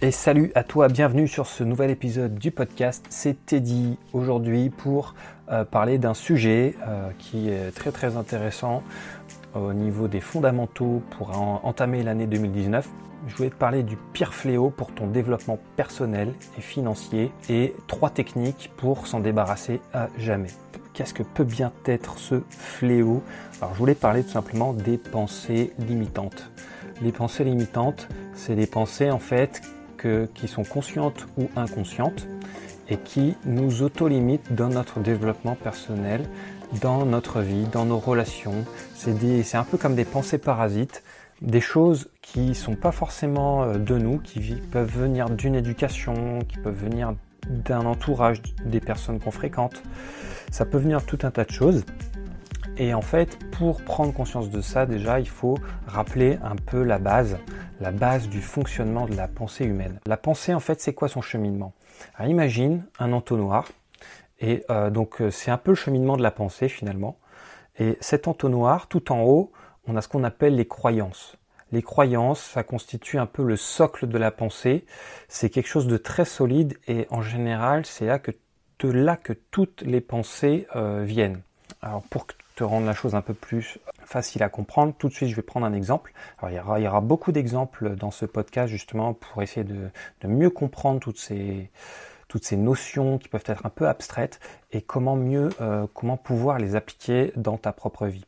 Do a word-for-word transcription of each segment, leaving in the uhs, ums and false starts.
Et salut à toi, bienvenue sur ce nouvel épisode du podcast, c'est Teddy aujourd'hui pour euh, parler d'un sujet euh, qui est très très intéressant au niveau des fondamentaux pour en, entamer l'année deux mille dix-neuf. Je voulais te parler du pire fléau pour ton développement personnel et financier et trois techniques pour s'en débarrasser à jamais. Qu'est-ce que peut bien être ce fléau? Alors je voulais parler tout simplement des pensées limitantes. Les pensées limitantes, c'est des pensées en fait que, qui sont conscientes ou inconscientes et qui nous auto-limitent dans notre développement personnel, dans notre vie, dans nos relations. C'est, des, c'est un peu comme des pensées parasites, des choses qui ne sont pas forcément de nous, qui peuvent venir d'une éducation, qui peuvent venir d'un entourage, des personnes qu'on fréquente. Ça peut venir de tout un tas de choses. Et en fait, pour prendre conscience de ça, déjà, il faut rappeler un peu la base, la base du fonctionnement de la pensée humaine. La pensée, en fait, c'est quoi son cheminement? Alors, imagine un entonnoir, et euh, donc c'est un peu le cheminement de la pensée finalement. Et cet entonnoir, tout en haut, on a ce qu'on appelle les croyances. Les croyances, ça constitue un peu le socle de la pensée. C'est quelque chose de très solide et en général, c'est là que, de là que toutes les pensées euh, viennent. Alors pour te rendre la chose un peu plus facile à comprendre, tout de suite je vais prendre un exemple. Alors il y aura, il y aura beaucoup d'exemples dans ce podcast justement pour essayer de, de mieux comprendre toutes ces, toutes ces notions qui peuvent être un peu abstraites et comment mieux, euh, comment pouvoir les appliquer dans ta propre vie.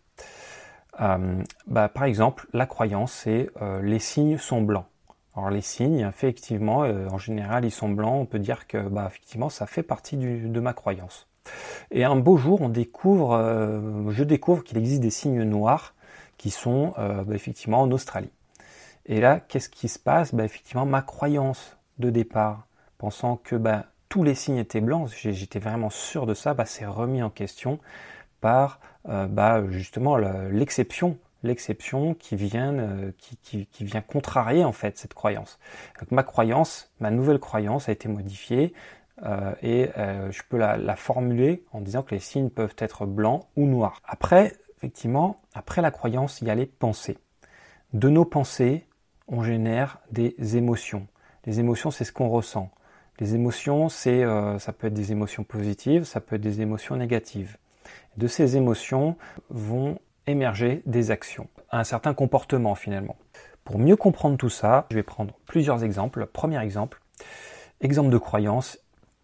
Euh, bah, par exemple, la croyance, c'est euh, les signes sont blancs. Alors les signes, effectivement, euh, en général, ils sont blancs. On peut dire que, bah, effectivement, ça fait partie du, de ma croyance. Et un beau jour, on découvre, euh, je découvre qu'il existe des signes noirs qui sont euh, bah, effectivement en Australie. Et là, qu'est-ce qui se passe? Bah, effectivement, ma croyance de départ, pensant que bah, tous les signes étaient blancs, j'étais vraiment sûr de ça, bah, c'est remis en question par euh, bah, justement l'exception, l'exception qui vient, euh, qui, qui, qui vient contrarier en fait cette croyance. Donc ma croyance, ma nouvelle croyance a été modifiée. Euh, et euh, je peux la, la formuler en disant que les signes peuvent être blancs ou noirs. Après, effectivement, après la croyance, il y a les pensées. De nos pensées, on génère des émotions. Les émotions, c'est ce qu'on ressent. Les émotions, c'est, euh, ça peut être des émotions positives, ça peut être des émotions négatives. De ces émotions vont émerger des actions, un certain comportement finalement. Pour mieux comprendre tout ça, je vais prendre plusieurs exemples. Premier exemple, exemple de croyance.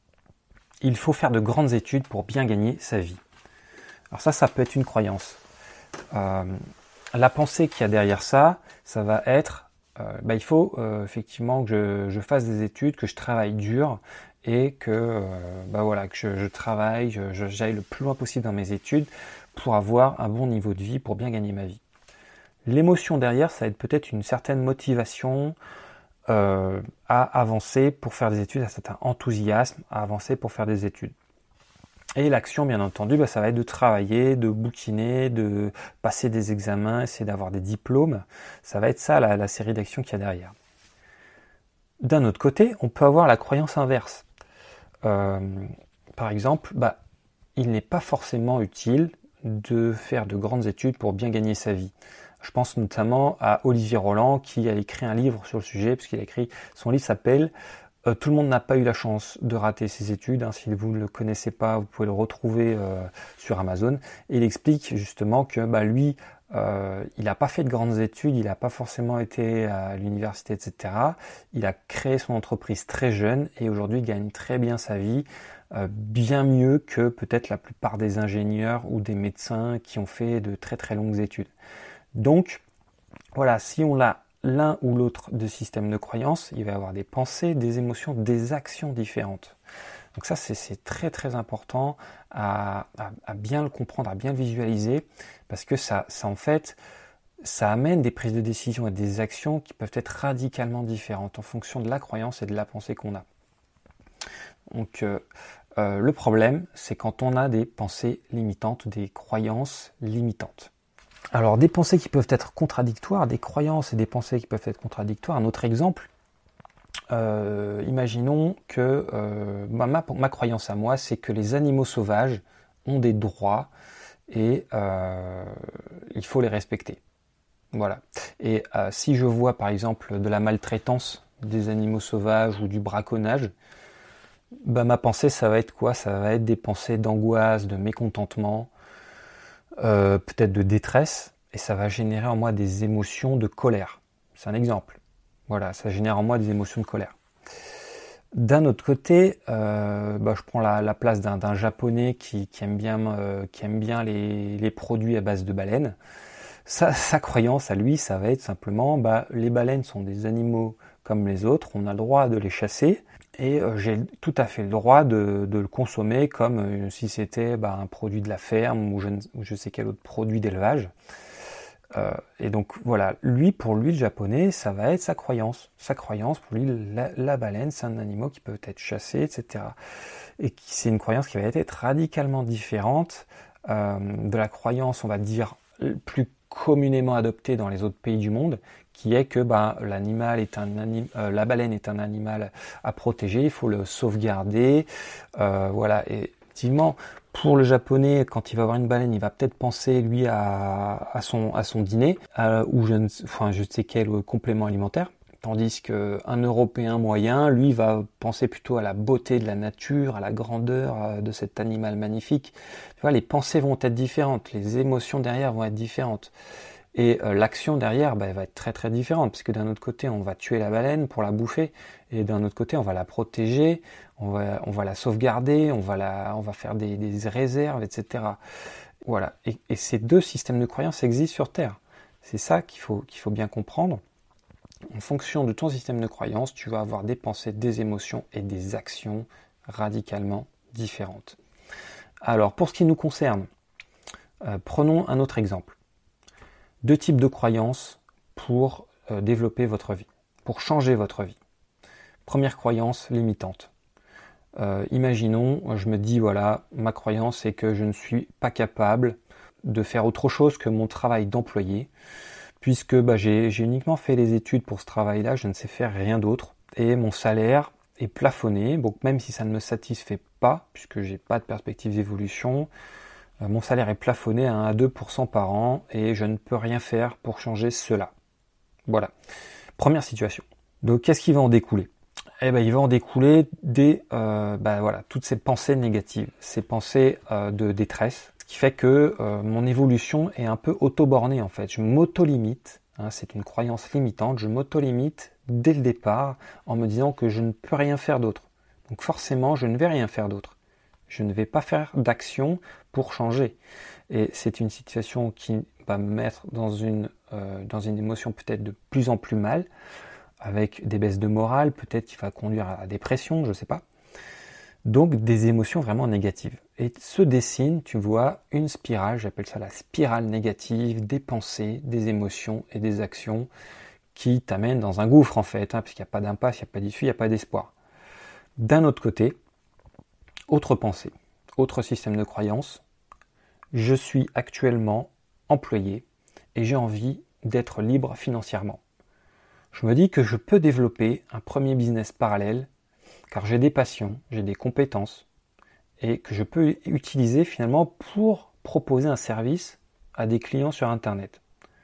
Il faut faire de grandes études pour bien gagner sa vie. Alors ça, ça peut être une croyance. Euh, la pensée qu'il y a derrière ça, ça va être, euh, bah, il faut euh, effectivement que je, je fasse des études, que je travaille dur et que, euh, bah, voilà, que je, je travaille, je, je, j'aille le plus loin possible dans mes études pour avoir un bon niveau de vie, pour bien gagner ma vie. L'émotion derrière, ça va être peut-être une certaine motivation, Euh, à avancer pour faire des études, à certain enthousiasme à avancer pour faire des études. Et l'action, bien entendu, bah, ça va être de travailler, de bouquiner, de passer des examens, essayer d'avoir des diplômes. Ça va être ça, la, la série d'actions qu'il y a derrière. D'un autre côté, on peut avoir la croyance inverse. Euh, par exemple, bah, il n'est pas forcément utile de faire de grandes études pour bien gagner sa vie. Je pense notamment à Olivier Roland qui a écrit un livre sur le sujet, puisqu'il a écrit, son livre s'appelle euh, « Tout le monde n'a pas eu la chance de rater ses études ». Hein, si vous ne le connaissez pas, vous pouvez le retrouver euh, sur Amazon. Et il explique justement que bah, lui, euh, il n'a pas fait de grandes études, il n'a pas forcément été à l'université, et cetera. Il a créé son entreprise très jeune et aujourd'hui il gagne très bien sa vie. Euh, bien mieux que peut-être la plupart des ingénieurs ou des médecins qui ont fait de très très longues études. Donc, voilà, si on a l'un ou l'autre de systèmes de croyances, il va y avoir des pensées, des émotions, des actions différentes. Donc ça, c'est, c'est très très important à, à, à bien le comprendre, à bien le visualiser, parce que ça, ça en fait, ça amène des prises de décision et des actions qui peuvent être radicalement différentes en fonction de la croyance et de la pensée qu'on a. Donc, euh, euh, le problème, c'est quand on a des pensées limitantes, des croyances limitantes. Alors, des pensées qui peuvent être contradictoires, des croyances et des pensées qui peuvent être contradictoires. Un autre exemple, euh, imaginons que euh, ma, ma, ma croyance à moi, c'est que les animaux sauvages ont des droits et euh, il faut les respecter. Voilà. Et euh, si je vois par exemple de la maltraitance des animaux sauvages ou du braconnage, bah, ma pensée, ça va être quoi? Ça va être des pensées d'angoisse, de mécontentement, euh, peut-être de détresse, et ça va générer en moi des émotions de colère. C'est un exemple. Voilà, ça génère en moi des émotions de colère. D'un autre côté, euh, bah, je prends la, la place d'un, d'un japonais qui, qui aime bien, euh, qui aime bien les, les produits à base de baleines. Sa, sa croyance à lui, ça va être simplement, bah, les baleines sont des animaux comme les autres, on a le droit de les chasser, et euh, j'ai tout à fait le droit de, de le consommer comme euh, si c'était bah, un produit de la ferme ou je, ou je sais quel autre produit d'élevage. Euh, et donc voilà, lui, pour lui, le japonais, ça va être sa croyance. Sa croyance, pour lui, la, la baleine, c'est un animal qui peut être chassé, et cetera. Et qui, c'est une croyance qui va être radicalement différente euh, de la croyance, on va dire, plus communément adoptée dans les autres pays du monde, qui est que bah, l'animal est un anim, euh, la baleine est un animal à protéger, il faut le sauvegarder, euh, voilà. Et effectivement, pour le japonais, quand il va voir une baleine, il va peut-être penser lui à, à son à son dîner à, ou je ne, enfin je sais quel complément alimentaire. Tandis qu'un Européen moyen, lui, va penser plutôt à la beauté de la nature, à la grandeur de cet animal magnifique. Tu vois, les pensées vont être différentes, les émotions derrière vont être différentes. Et euh, l'action derrière, bah, elle va être très très différente, parce que d'un autre côté, on va tuer la baleine pour la bouffer, et d'un autre côté, on va la protéger, on va, on va la sauvegarder, on va, la, on va faire des, des réserves, et cetera. Voilà. Et, et ces deux systèmes de croyances existent sur Terre. C'est ça qu'il faut, qu'il faut bien comprendre. En fonction de ton système de croyance, tu vas avoir des pensées, des émotions et des actions radicalement différentes. Alors, pour ce qui nous concerne, euh, prenons un autre exemple. Deux types de croyances pour euh, développer votre vie, pour changer votre vie. Première croyance limitante. Euh, imaginons, je me dis, voilà, ma croyance c'est que je ne suis pas capable de faire autre chose que mon travail d'employé, puisque bah, j'ai, j'ai uniquement fait les études pour ce travail-là, je ne sais faire rien d'autre, et mon salaire est plafonné, donc même si ça ne me satisfait pas, puisque j'ai pas de perspective d'évolution, euh, mon salaire est plafonné à un à deux pour cent par an, et je ne peux rien faire pour changer cela. Voilà. Première situation. Donc qu'est-ce qui va en découler ? Eh ben, il va en découler des, euh, bah, voilà, toutes ces pensées négatives, ces pensées euh, de détresse, ce qui fait que euh, mon évolution est un peu auto-bornée en fait. Je m'auto-limite, hein, c'est une croyance limitante, je m'auto-limite dès le départ en me disant que je ne peux rien faire d'autre. Donc forcément, je ne vais rien faire d'autre. Je ne vais pas faire d'action pour changer. Et c'est une situation qui va me mettre dans une, euh, dans une émotion peut-être de plus en plus mal, avec des baisses de morale, peut-être qui va conduire à la dépression, je ne sais pas. Donc des émotions vraiment négatives. Et se dessine, tu vois, une spirale, j'appelle ça la spirale négative, des pensées, des émotions et des actions qui t'amènent dans un gouffre en fait, hein, puisqu'il n'y a pas d'impasse, il n'y a pas d'issue, il n'y a pas d'espoir. D'un autre côté, autre pensée, autre système de croyance, je suis actuellement employé et j'ai envie d'être libre financièrement. Je me dis que je peux développer un premier business parallèle car j'ai des passions, j'ai des compétences et que je peux utiliser finalement pour proposer un service à des clients sur Internet.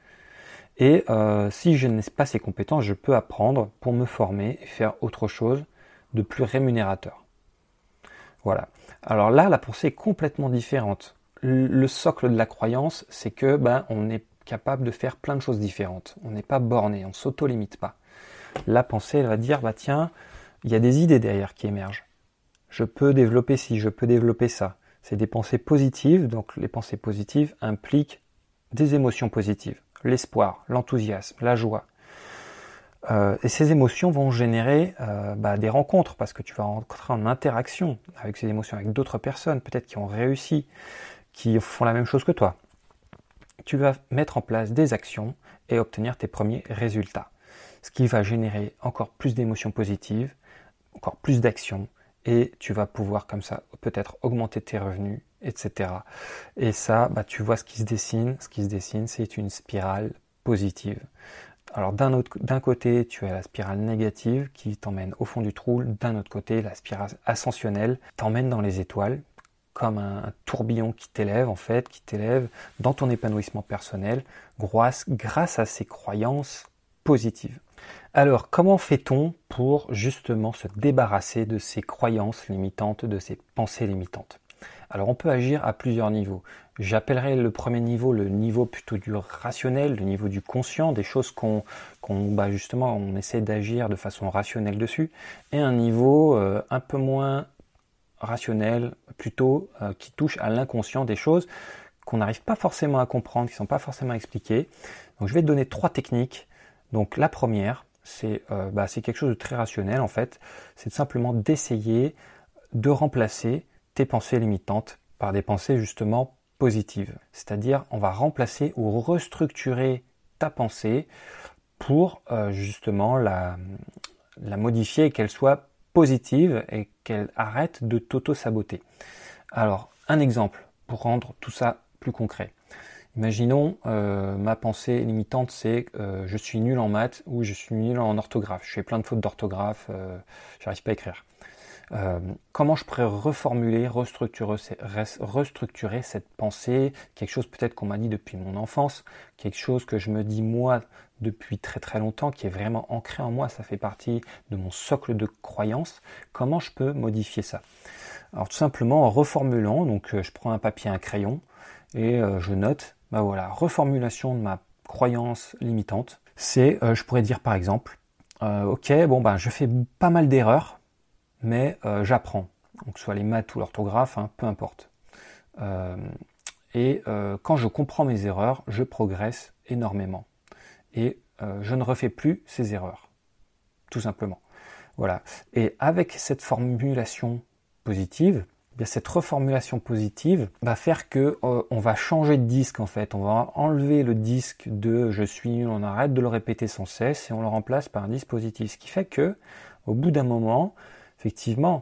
Et euh, si je n'ai pas ces compétences, je peux apprendre pour me former et faire autre chose de plus rémunérateur. Voilà. Alors là, la pensée est complètement différente. Le socle de la croyance, c'est que ben, on est capable de faire plein de choses différentes. On n'est pas borné, on ne s'auto-limite pas. La pensée, elle va dire, bah tiens, il y a des idées derrière qui émergent. Je peux développer ci, je peux développer ça. C'est des pensées positives, donc les pensées positives impliquent des émotions positives. L'espoir, l'enthousiasme, la joie. Euh, et ces émotions vont générer euh, bah, des rencontres, parce que tu vas rentrer en interaction avec ces émotions, avec d'autres personnes, peut-être qui ont réussi, qui font la même chose que toi. Tu vas mettre en place des actions et obtenir tes premiers résultats. Ce qui va générer encore plus d'émotions positives, encore plus d'actions, et tu vas pouvoir comme ça peut-être augmenter tes revenus, et cetera. Et ça, bah, tu vois ce qui se dessine. Ce qui se dessine, c'est une spirale positive. Alors d'un autre, d'un côté, tu as la spirale négative qui t'emmène au fond du trou. D'un autre côté, la spirale ascensionnelle t'emmène dans les étoiles, comme un, un tourbillon qui t'élève en fait, qui t'élève dans ton épanouissement personnel grâce, grâce à ces croyances positives. Alors, comment fait-on pour justement se débarrasser de ces croyances limitantes, de ces pensées limitantes? Alors, on peut agir à plusieurs niveaux. J'appellerais le premier niveau le niveau plutôt du rationnel, le niveau du conscient, des choses qu'on, qu'on bah justement, on essaie d'agir de façon rationnelle dessus, et un niveau euh, un peu moins rationnel, plutôt euh, qui touche à l'inconscient, des choses qu'on n'arrive pas forcément à comprendre, qui ne sont pas forcément expliquées. Donc, je vais te donner trois techniques. Donc, la première, c'est euh, bah, c'est quelque chose de très rationnel en fait, c'est simplement d'essayer de remplacer tes pensées limitantes par des pensées justement positives. C'est-à-dire, on va remplacer ou restructurer ta pensée pour euh, justement la, la modifier et qu'elle soit positive et qu'elle arrête de t'auto-saboter. Alors, un exemple pour rendre tout ça plus concret. Imaginons, euh, ma pensée limitante, c'est euh, je suis nul en maths ou je suis nul en orthographe. Je fais plein de fautes d'orthographe, euh, j'arrive pas à écrire. Euh, comment je pourrais reformuler, restructurer, restructurer cette pensée, quelque chose peut-être qu'on m'a dit depuis mon enfance, quelque chose que je me dis moi depuis très très longtemps, qui est vraiment ancré en moi, ça fait partie de mon socle de croyances. Comment je peux modifier ça? Alors tout simplement en reformulant, donc euh, je prends un papier, un crayon et euh, je note. Bah voilà, reformulation de ma croyance limitante, c'est, euh, je pourrais dire par exemple, euh, ok, bon ben je fais pas mal d'erreurs, mais euh, j'apprends. Donc soit les maths ou l'orthographe, hein, peu importe. Euh, et euh, quand je comprends mes erreurs, je progresse énormément. Et euh, je ne refais plus ces erreurs, tout simplement. Voilà. Et avec cette formulation positive, bien, cette reformulation positive va faire que euh, on va changer de disque en fait. On va enlever le disque de je suis nul, on arrête de le répéter sans cesse et on le remplace par un disque positif. Ce qui fait que au bout d'un moment, effectivement,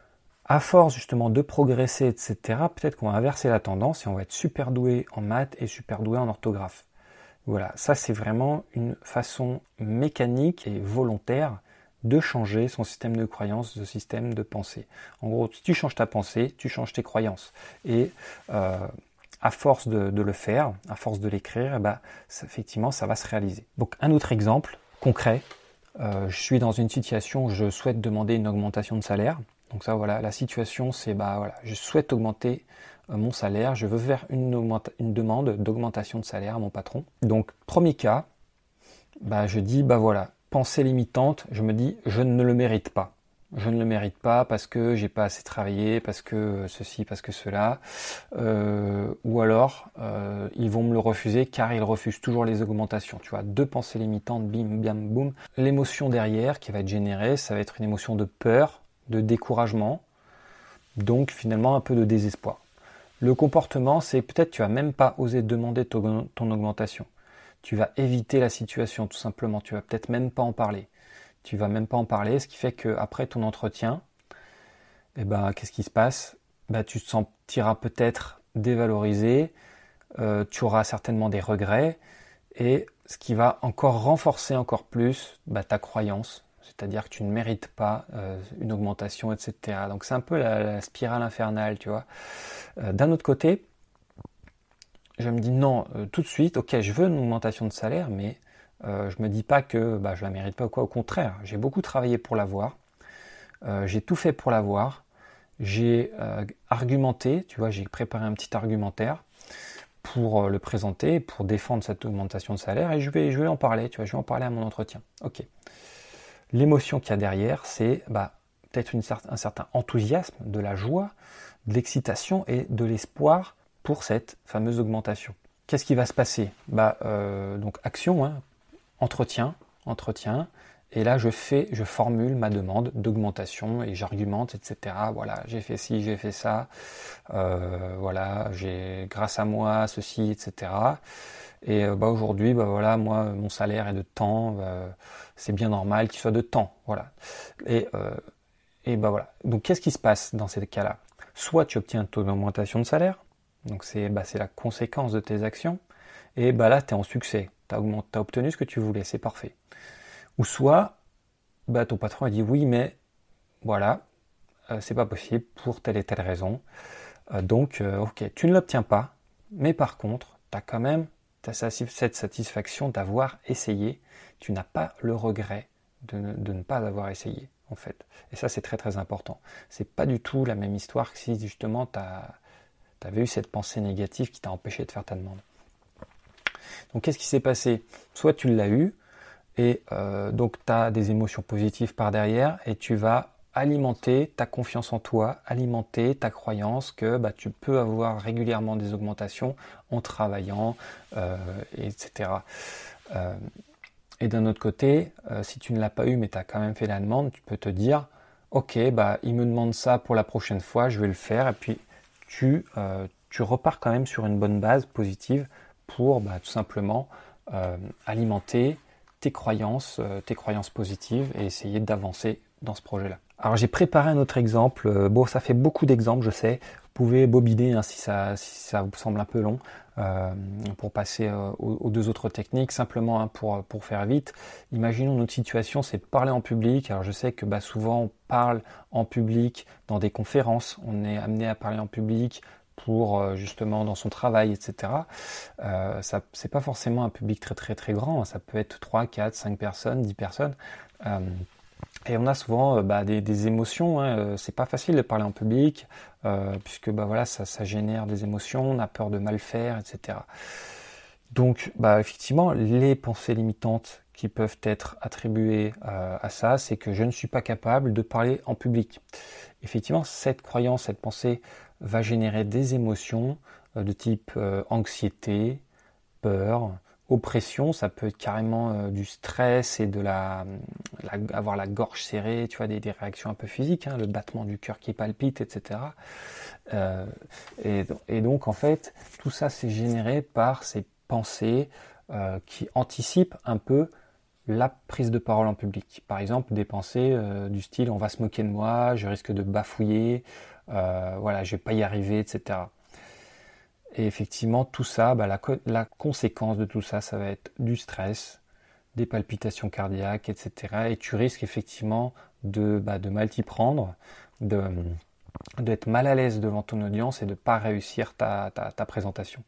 à force justement de progresser, et cetera, peut-être qu'on va inverser la tendance et on va être super doué en maths et super doué en orthographe. Voilà, ça c'est vraiment une façon mécanique et volontaire de changer son système de croyance, de système de pensée. En gros, si tu changes ta pensée, tu changes tes croyances. Et euh, à force de, de le faire, à force de l'écrire, eh ben, ça, effectivement, ça va se réaliser. Donc un autre exemple concret, euh, je suis dans une situation où je souhaite demander une augmentation de salaire. Donc ça, voilà, la situation, c'est bah voilà, je souhaite augmenter euh, mon salaire, je veux faire une, augmenta- une demande d'augmentation de salaire à mon patron. Donc premier cas, bah je dis bah voilà. Pensée limitante, je me dis je ne le mérite pas. Je ne le mérite pas parce que j'ai pas assez travaillé, parce que ceci, parce que cela. Euh, ou alors, euh, ils vont me le refuser car ils refusent toujours les augmentations. Tu vois, deux pensées limitantes, bim, bam, boum. L'émotion derrière qui va être générée, ça va être une émotion de peur, de découragement, donc finalement un peu de désespoir. Le comportement, c'est peut-être tu vas même pas osé demander ton, ton augmentation. Tu vas éviter la situation tout simplement, tu vas peut-être même pas en parler. Tu vas même pas en parler, ce qui fait qu'après ton entretien, eh ben, qu'est-ce qui se passe? Ben, tu te sentiras peut-être dévalorisé, euh, tu auras certainement des regrets, et ce qui va encore renforcer encore plus ben, ta croyance, c'est-à-dire que tu ne mérites pas euh, une augmentation, et cetera. Donc c'est un peu la, la spirale infernale, tu vois. Euh, d'un autre côté, je me dis non, euh, tout de suite, ok, je veux une augmentation de salaire, mais euh, je me dis pas que bah, je la mérite pas ou quoi. Au contraire, j'ai beaucoup travaillé pour l'avoir, euh, j'ai tout fait pour l'avoir, j'ai euh, argumenté, tu vois, j'ai préparé un petit argumentaire pour euh, le présenter, pour défendre cette augmentation de salaire, et je vais, je vais en parler, tu vois, je vais en parler à mon entretien. Ok. L'émotion qu'il y a derrière, c'est bah, peut-être une, un certain enthousiasme, de la joie, de l'excitation et de l'espoir pour cette fameuse augmentation. Qu'est-ce qui va se passer? Bah, euh, donc action, hein, entretien, entretien, et là je fais, je formule ma demande d'augmentation et j'argumente, et cetera. Voilà, j'ai fait ci, j'ai fait ça, euh, voilà, j'ai grâce à moi ceci, et cetera. Et euh, bah, aujourd'hui, bah voilà, moi mon salaire est de temps, euh, c'est bien normal qu'il soit de temps, voilà. Et euh, et bah voilà. Donc qu'est-ce qui se passe dans ces cas-là? Soit tu obtiens ton augmentation de salaire. Donc c'est bah, c'est la conséquence de tes actions. Et bah là, tu es en succès. Tu as obtenu ce que tu voulais, c'est parfait. Ou soit, bah, ton patron a dit oui, mais voilà, euh, c'est pas possible pour telle et telle raison. Euh, donc, euh, ok, tu ne l'obtiens pas, mais par contre, tu as quand même t'as cette satisfaction d'avoir essayé, tu n'as pas le regret de ne, de ne pas avoir essayé, en fait. Et ça, c'est très très important. C'est pas du tout la même histoire que si justement tu avais eu cette pensée négative qui t'a empêché de faire ta demande. Donc qu'est-ce qui s'est passé? Soit tu l'as eu, et euh, donc tu as des émotions positives par derrière, et tu vas alimenter ta confiance en toi, alimenter ta croyance que bah, tu peux avoir régulièrement des augmentations en travaillant, euh, et cetera. Euh, et d'un autre côté, euh, si tu ne l'as pas eu mais tu as quand même fait la demande, tu peux te dire « Ok, bah, il me demande ça pour la prochaine fois, je vais le faire » et puis tu, euh, tu repars quand même sur une bonne base positive pour bah, tout simplement euh, alimenter tes croyances, euh, tes croyances positives et essayer d'avancer dans ce projet-là. Alors j'ai préparé un autre exemple. Bon, ça fait beaucoup d'exemples, je sais. Vous pouvez bobiner hein, si, ça, si ça vous semble un peu long euh, pour passer euh, aux, aux deux autres techniques. Simplement hein, pour, pour faire vite, imaginons notre situation, c'est de parler en public. Alors je sais que bah, souvent on parle en public dans des conférences. On est amené à parler en public pour euh, justement dans son travail, et cetera. Euh, ça, c'est pas forcément un public très très très grand. Hein. Ça peut être trois, quatre, cinq personnes, dix personnes. Euh, Et on a souvent euh, bah, des, des émotions, hein. C'est pas facile de parler en public, euh, puisque bah, voilà, ça, ça génère des émotions, on a peur de mal faire, et cetera. Donc bah, effectivement, les pensées limitantes qui peuvent être attribuées euh, à ça, c'est que je ne suis pas capable de parler en public. Effectivement, cette croyance, cette pensée va générer des émotions euh, de type euh, anxiété, peur, oppression, ça peut être carrément euh, du stress et de la, la avoir la gorge serrée, tu vois, des, des réactions un peu physiques, hein, le battement du cœur qui palpite, et cetera. Euh, et, et donc en fait, tout ça c'est généré par ces pensées euh, qui anticipent un peu la prise de parole en public. Par exemple, des pensées euh, du style on va se moquer de moi, je risque de bafouiller, euh, voilà, je vais pas y arriver, et cetera. Et effectivement, tout ça, bah, la, co- la conséquence de tout ça, ça va être du stress, des palpitations cardiaques, et cetera. Et tu risques effectivement de, bah, de mal t'y prendre, de, d'être mal à l'aise devant ton audience et de ne pas réussir ta, ta, ta présentation.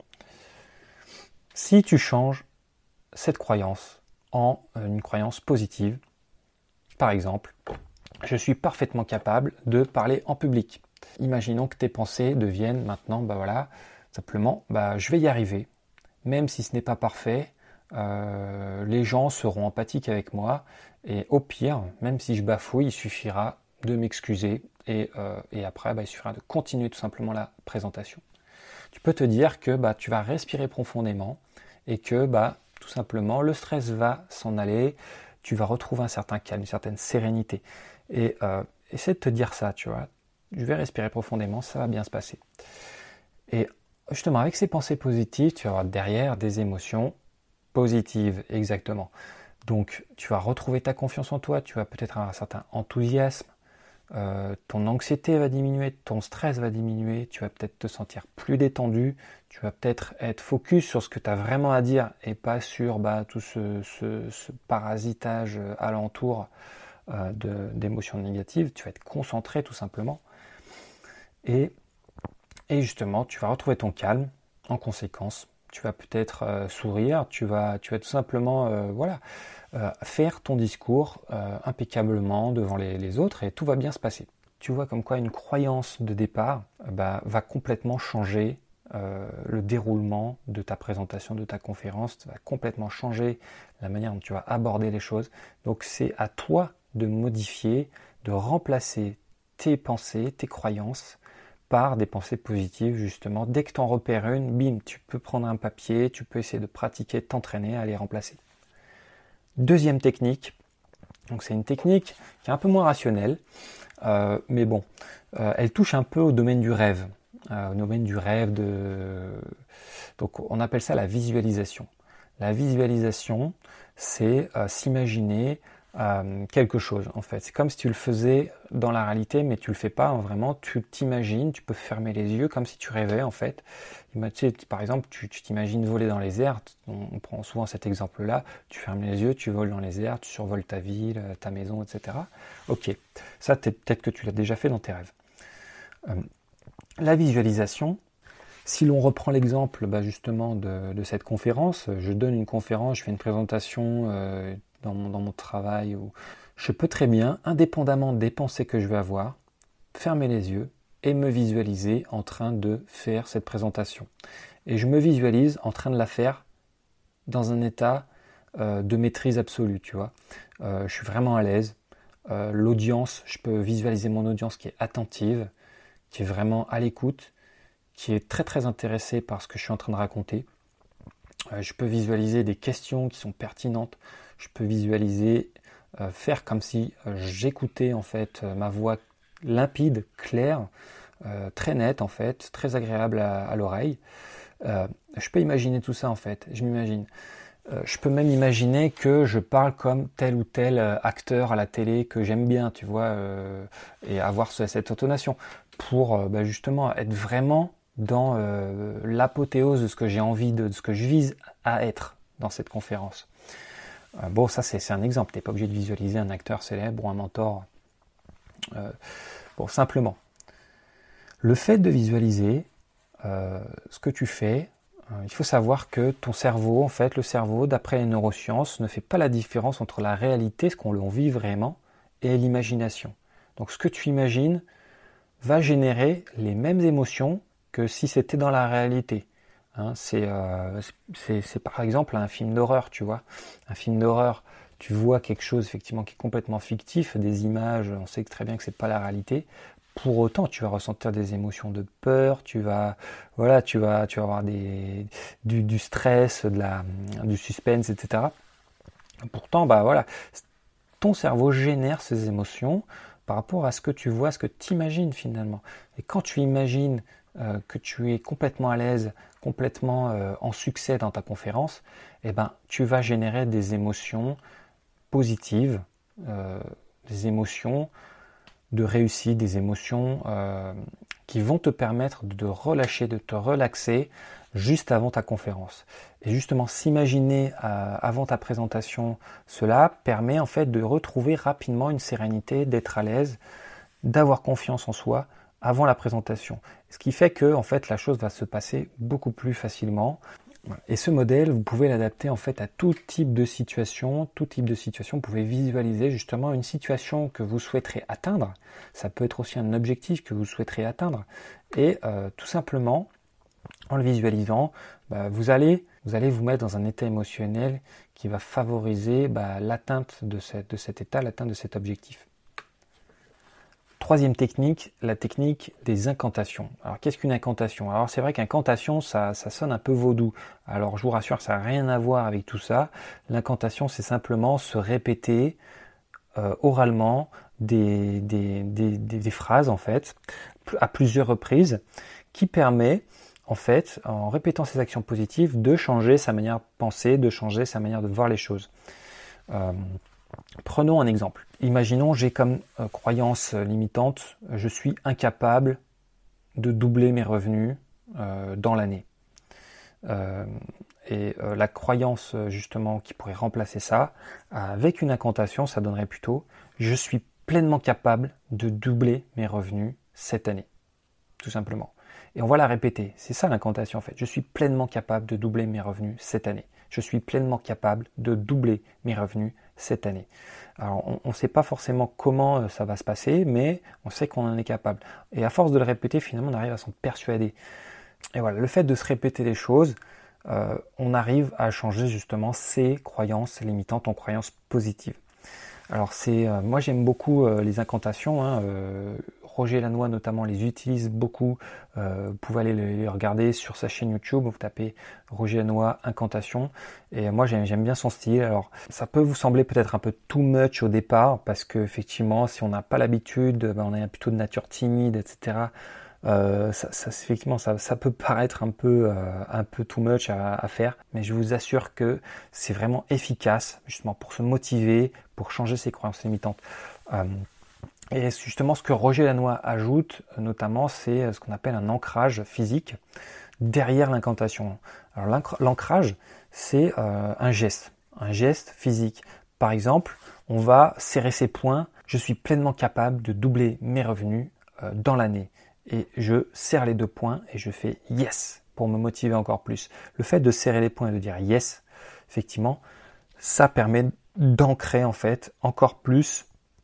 Si tu changes cette croyance en une croyance positive, par exemple, je suis parfaitement capable de parler en public. Imaginons que tes pensées deviennent maintenant, bah voilà, simplement, bah, je vais y arriver, même si ce n'est pas parfait, euh, les gens seront empathiques avec moi, et au pire, même si je bafouille, il suffira de m'excuser, et, euh, et après, bah, il suffira de continuer tout simplement la présentation. Tu peux te dire que bah, tu vas respirer profondément, et que bah, tout simplement, le stress va s'en aller, tu vas retrouver un certain calme, une certaine sérénité. Et euh, essaie de te dire ça, tu vois, je vais respirer profondément, ça va bien se passer. Et justement, avec ces pensées positives, tu vas avoir derrière des émotions positives, exactement. Donc, tu vas retrouver ta confiance en toi, tu vas peut-être avoir un certain enthousiasme, euh, ton anxiété va diminuer, ton stress va diminuer, tu vas peut-être te sentir plus détendu, tu vas peut-être être focus sur ce que tu as vraiment à dire et pas sur bah, tout ce, ce, ce parasitage alentour euh, de, d'émotions négatives, tu vas être concentré tout simplement. Et Et justement, tu vas retrouver ton calme en conséquence. Tu vas peut-être euh, sourire, tu vas, tu vas tout simplement euh, voilà, euh, faire ton discours euh, impeccablement devant les, les autres et tout va bien se passer. Tu vois comme quoi une croyance de départ euh, bah, va complètement changer euh, le déroulement de ta présentation, de ta conférence, va complètement changer la manière dont tu vas aborder les choses. Donc c'est à toi de modifier, de remplacer tes pensées, tes croyances par des pensées positives, justement. Dès que tu en repères une, bim, tu peux prendre un papier, tu peux essayer de pratiquer, t'entraîner à les remplacer. Deuxième technique, donc c'est une technique qui est un peu moins rationnelle, euh, mais bon, euh, elle touche un peu au domaine du rêve, euh, au domaine du rêve de... Donc on appelle ça la visualisation. La visualisation, c'est euh, s'imaginer Euh, quelque chose en fait. C'est comme si tu le faisais dans la réalité, mais tu le fais pas hein, vraiment. Tu t'imagines, tu peux fermer les yeux comme si tu rêvais en fait. Tu sais, par exemple, tu, tu t'imagines voler dans les airs. On, on prend souvent cet exemple-là. Tu fermes les yeux, tu voles dans les airs, tu survoles ta ville, ta maison, et cetera. Ok, ça peut-être que tu l'as déjà fait dans tes rêves. Euh, la visualisation. Si l'on reprend l'exemple bah, justement de, de cette conférence, je donne une conférence, je fais une présentation, euh, dans mon, dans mon travail, ou je peux très bien, indépendamment des pensées que je vais avoir, fermer les yeux et me visualiser en train de faire cette présentation. Et je me visualise en train de la faire dans un état euh, de maîtrise absolue, tu vois. Euh, je suis vraiment à l'aise. Euh, l'audience, je peux visualiser mon audience qui est attentive, qui est vraiment à l'écoute, qui est très très intéressée par ce que je suis en train de raconter. Euh, je peux visualiser des questions qui sont pertinentes. Je peux visualiser, euh, faire comme si euh, j'écoutais en fait euh, ma voix limpide, claire, euh, très nette en fait, très agréable à, à l'oreille. Euh, je peux imaginer tout ça en fait, je m'imagine. Euh, je peux même imaginer que je parle comme tel ou tel euh, acteur à la télé que j'aime bien, tu vois, euh, et avoir ce, cette intonation pour euh, bah, justement être vraiment dans euh, l'apothéose de ce que j'ai envie, de, de ce que je vise à être dans cette conférence. Euh, bon, ça c'est, c'est un exemple, tu n'es pas obligé de visualiser un acteur célèbre ou un mentor. Euh, bon, simplement, le fait de visualiser euh, ce que tu fais, euh, il faut savoir que ton cerveau, en fait, le cerveau, d'après les neurosciences, ne fait pas la différence entre la réalité, ce qu'on vit vraiment, et l'imagination. Donc, ce que tu imagines va générer les mêmes émotions que si c'était dans la réalité. Hein, c'est, euh, c'est, c'est par exemple un film d'horreur, tu vois. Un film d'horreur, tu vois quelque chose effectivement qui est complètement fictif, des images, on sait très bien que c'est pas la réalité. Pour autant, tu vas ressentir des émotions de peur, tu vas, voilà, tu vas, tu vas avoir des, du, du stress, de la, du suspense, et cetera. Pourtant, bah voilà, ton cerveau génère ces émotions par rapport à ce que tu vois, ce que tu imagines finalement. Et quand tu imagines euh, que tu es complètement à l'aise, complètement euh, en succès dans ta conférence, eh ben, tu vas générer des émotions positives, euh, des émotions de réussite, des émotions euh, qui vont te permettre de relâcher, de te relaxer juste avant ta conférence. Et justement, s'imaginer euh, avant ta présentation, cela permet en fait de retrouver rapidement une sérénité, d'être à l'aise, d'avoir confiance en soi avant la présentation. Ce qui fait que en fait la chose va se passer beaucoup plus facilement. Et ce modèle, vous pouvez l'adapter en fait à tout type de situation, tout type de situation. Vous pouvez visualiser justement une situation que vous souhaiterez atteindre. Ça peut être aussi un objectif que vous souhaiterez atteindre. Et euh, tout simplement, en le visualisant, bah, vous allez vous allez vous mettre dans un état émotionnel qui va favoriser bah, l'atteinte de, cette, de cet état, l'atteinte de cet objectif. Troisième technique, la technique des incantations. Alors qu'est-ce qu'une incantation? Alors c'est vrai qu'incantation, ça, ça sonne un peu vaudou. Alors je vous rassure, ça n'a rien à voir avec tout ça. L'incantation, c'est simplement se répéter euh, oralement des, des, des, des, des phrases en fait, à plusieurs reprises, qui permet en fait, en répétant ces actions positives, de changer sa manière de penser, de changer sa manière de voir les choses. Euh, Prenons un exemple. Imaginons, j'ai comme euh, croyance limitante, je suis incapable de doubler mes revenus euh, dans l'année. Euh, et euh, la croyance justement qui pourrait remplacer ça, avec une incantation, ça donnerait plutôt, je suis pleinement capable de doubler mes revenus cette année. Tout simplement. Et on va la répéter. C'est ça l'incantation en fait. Je suis pleinement capable de doubler mes revenus cette année. Je suis pleinement capable de doubler mes revenus cette année. Alors, on ne sait pas forcément comment ça va se passer, mais on sait qu'on en est capable. Et à force de le répéter, finalement, on arrive à s'en persuader. Et voilà, le fait de se répéter les choses, euh, on arrive à changer justement ses croyances limitantes en croyances positives. Alors, c'est, euh, moi, j'aime beaucoup euh, les incantations. Hein, euh, Roger Lannoy notamment les utilise beaucoup. Euh, vous pouvez aller les regarder sur sa chaîne YouTube. Vous tapez Roger Lannoy incantation. Et moi j'aime, j'aime bien son style. Alors ça peut vous sembler peut-être un peu too much au départ parce que effectivement si on n'a pas l'habitude, ben, on est plutôt de nature timide, et cetera. Euh, ça, ça, effectivement ça, ça peut paraître un peu, euh, un peu too much à, à faire. Mais je vous assure que c'est vraiment efficace justement pour se motiver, pour changer ses croyances limitantes. Euh, Et justement, ce que Roger Lannoy ajoute, notamment, c'est ce qu'on appelle un ancrage physique derrière l'incantation. Alors, l'ancrage, c'est euh, un geste, un geste physique. Par exemple, on va serrer ses poings. Je suis pleinement capable de doubler mes revenus euh, dans l'année. Et je serre les deux poings et je fais yes pour me motiver encore plus. Le fait de serrer les poings et de dire yes, effectivement, ça permet d'ancrer en fait encore plus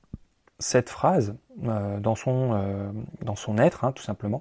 cette phrase euh, dans, son, euh, dans son être, hein, tout simplement.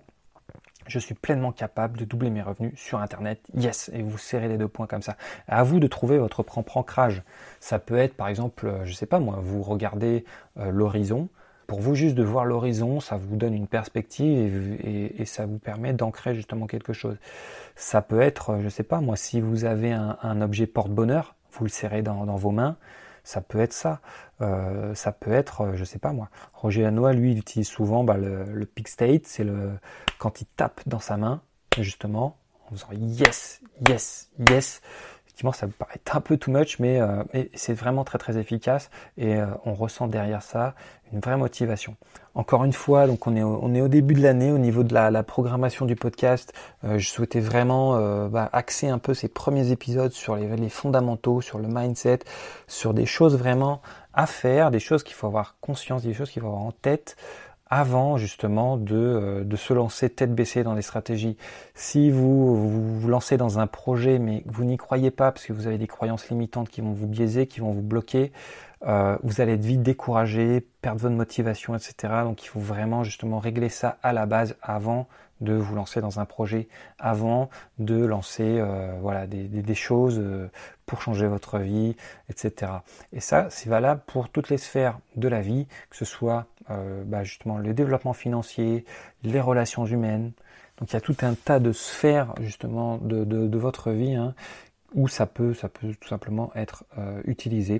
Je suis pleinement capable de doubler mes revenus sur Internet. Yes! Et vous serrez les deux points comme ça. À vous de trouver votre propre ancrage. Ça peut être, par exemple, je sais pas moi, vous regardez euh, l'horizon. Pour vous, juste de voir l'horizon, ça vous donne une perspective et, et, et ça vous permet d'ancrer justement quelque chose. Ça peut être, je sais pas moi, si vous avez un, un objet porte-bonheur, vous le serrez dans, dans vos mains. Ça peut être ça. Euh, ça peut être, je sais pas moi. Roger Lanois, lui, il utilise souvent bah, le, le peak state, c'est le quand il tape dans sa main, justement, en faisant yes, yes, yes. Effectivement, ça vous paraît un peu too much, mais, euh, mais c'est vraiment très très efficace et euh, on ressent derrière ça une vraie motivation. Encore une fois, donc on est au, on est au début de l'année au niveau de la, la programmation du podcast. Euh, je souhaitais vraiment euh, bah, axer un peu ces premiers épisodes sur les, les fondamentaux, sur le mindset, sur des choses vraiment à faire, des choses qu'il faut avoir conscience, des choses qu'il faut avoir en tête avant justement de, euh, de se lancer tête baissée dans des stratégies. Si vous, vous vous lancez dans un projet mais que vous n'y croyez pas parce que vous avez des croyances limitantes qui vont vous biaiser, qui vont vous bloquer, euh, vous allez être vite découragé, perdre votre motivation, et cetera. Donc il faut vraiment justement régler ça à la base avant de vous lancer dans un projet, avant de lancer euh, voilà des, des, des choses euh, pour changer votre vie, et cetera. Et ça, c'est valable pour toutes les sphères de la vie, que ce soit euh, bah, justement le développement financier, les relations humaines. Donc il y a tout un tas de sphères justement de, de, de votre vie hein, où ça peut, ça peut tout simplement être euh, utilisé.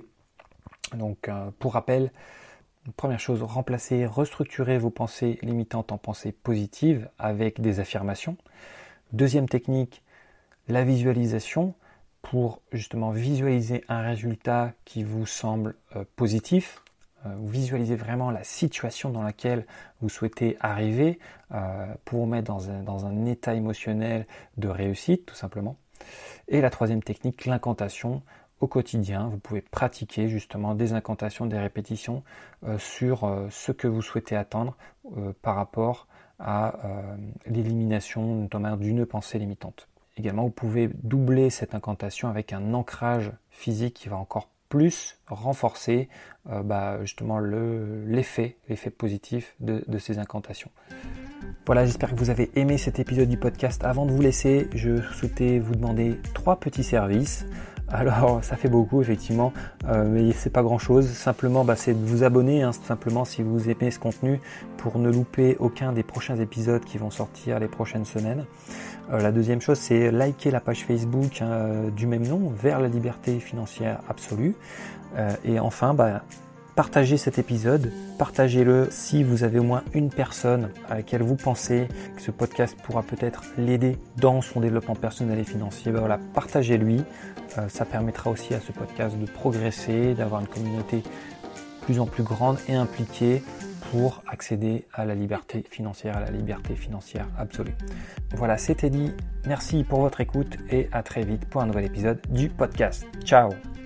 Donc euh, pour rappel, première chose, remplacer, restructurer vos pensées limitantes en pensées positives avec des affirmations. Deuxième technique, la visualisation pour justement visualiser un résultat qui vous semble euh, positif. Euh, vous visualisez vraiment la situation dans laquelle vous souhaitez arriver euh, pour vous mettre dans un, dans un état émotionnel de réussite tout simplement. Et la troisième technique, l'incantation. Au quotidien, vous pouvez pratiquer justement des incantations, des répétitions euh, sur euh, ce que vous souhaitez atteindre euh, par rapport à euh, l'élimination notamment d'une pensée limitante. Également, vous pouvez doubler cette incantation avec un ancrage physique qui va encore plus renforcer euh, bah, justement le, l'effet, l'effet positif de, de ces incantations. Voilà, j'espère que vous avez aimé cet épisode du podcast. Avant de vous laisser, je souhaitais vous demander trois petits services. Alors ça fait beaucoup effectivement, euh, mais c'est pas grand chose. Simplement bah, c'est de vous abonner, hein, simplement si vous aimez ce contenu pour ne louper aucun des prochains épisodes qui vont sortir les prochaines semaines. Euh, la deuxième chose c'est liker la page Facebook hein, du même nom, vers la liberté financière absolue. Euh, et enfin bah, partagez cet épisode, partagez-le si vous avez au moins une personne à laquelle vous pensez que ce podcast pourra peut-être l'aider dans son développement personnel et financier. Ben voilà, partagez-lui, euh, ça permettra aussi à ce podcast de progresser, d'avoir une communauté de plus en plus grande et impliquée pour accéder à la liberté financière, à la liberté financière absolue. Voilà, c'était dit. Merci pour votre écoute et à très vite pour un nouvel épisode du podcast. Ciao!